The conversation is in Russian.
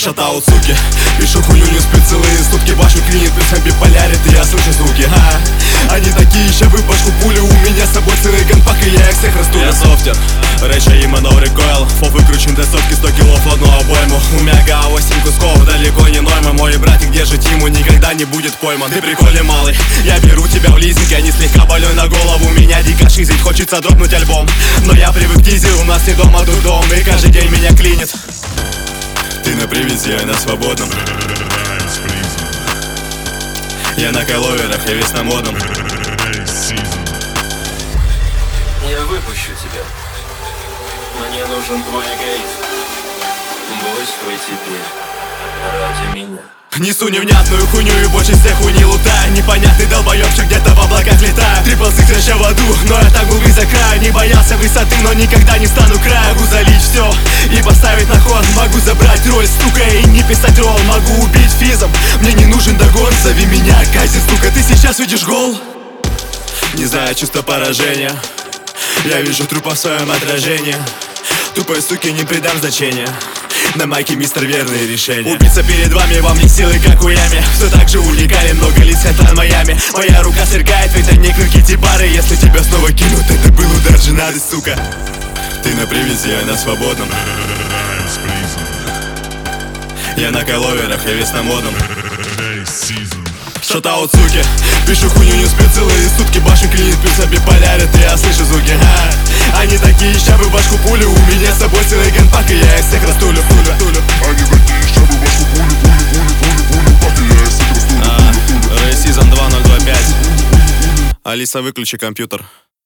Шатаут, суки, пишу хуйню, не спит целые сутки. Башню клинит, плюсом биполярит, и я слышу звуки. Они такие, ща выпашку пулю. У меня с собой целый ганпак, и я их всех расту. Я софтер, рэча има no recoil. Фо выкручен тестовки, 100 килов в одну обойму. У меня ГА-8 кусков, далеко не норма. Мой братик держит ему, никогда не будет пойман. Ты прикольный малый, я беру тебя в лизинг. Я не слегка больной на голову, меня дико шизить. Хочется дропнуть альбом, но я привык к дизе. У нас не дома, тут дом, и каждый день меня клинит. Ты на привязи, я на свободном. Я на кайловерах, я весь на модном. Я выпущу тебя. Мне нужен твой эгоизм. Будь свой теперь ради меня. Несу невнятную хуйню и больше всех хуйни лутаю. Непонятный долбоёбчик где-то в облаках летает. Трипл сикс в аду, но я так глубин за край. Не боялся высоты, но никогда не стану края. Могу залить все и поставить на ход. Могу забрать роль, стука, и не писать ролл. Могу убить физом, мне не нужен догон. Зови меня Кази, сука, ты сейчас видишь гол. Не знаю чувство поражения, я вижу трупа в своем отражении. Тупой суки не придам значения. На майке мистер верные решения. Убийца перед вами, вам не силы, как у Ями. Все так же уникален, много лиц, это Майами. Моя рука сверкает, ведь они крутите бары. Если тебя снова кинут, это был удар женаты, сука. Ты на привязи, я на свободном. Я на кайловерах, я весь на модном. Шатаут, суки, пишу хуйню, не спит целые сутки. Башню клинит, плюс биполярит, и я слышу звуки. Они такие, ща бы башку пулю. У меня с собой целый ганпак, и я их всех растулю. Они такие, ща бы башку пулю, так и я их всех растулю. Season 2025. Алиса, выключи компьютер.